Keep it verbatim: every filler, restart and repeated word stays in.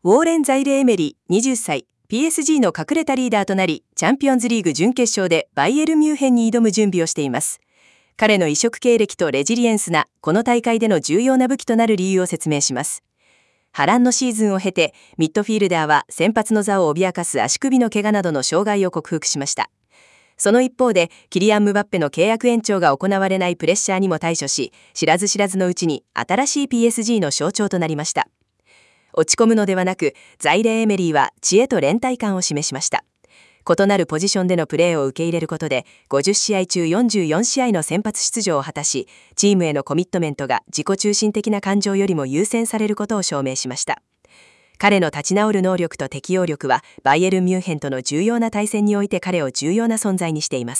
ウォーレン・ザイレ・エメリー、はたち、ピーエスジー の隠れたリーダーとなり、チャンピオンズリーグ準決勝でバイエルミュンヘンに挑む準備をしています。彼の異色経歴とレジリエンスなこの大会での重要な武器となる理由を説明します。波乱のシーズンを経て、ミッドフィールダーは先発の座を脅かす足首の怪我などの障害を克服しました。その一方で、キリアン・ムバッペの契約延長が行われないプレッシャーにも対処し、知らず知らずのうちに新しい ピーエスジー の象徴となりました。落ち込むのではなく、ザイレ・エメリーは知恵と連帯感を示しました。異なるポジションでのプレーを受け入れることで、ごじゅっしあい中よんじゅうよんしあいの先発出場を果たし、チームへのコミットメントが自己中心的な感情よりも優先されることを証明しました。彼の立ち直る能力と適応力は、バイエルン・ミュンヘンとの重要な対戦において彼を重要な存在にしています。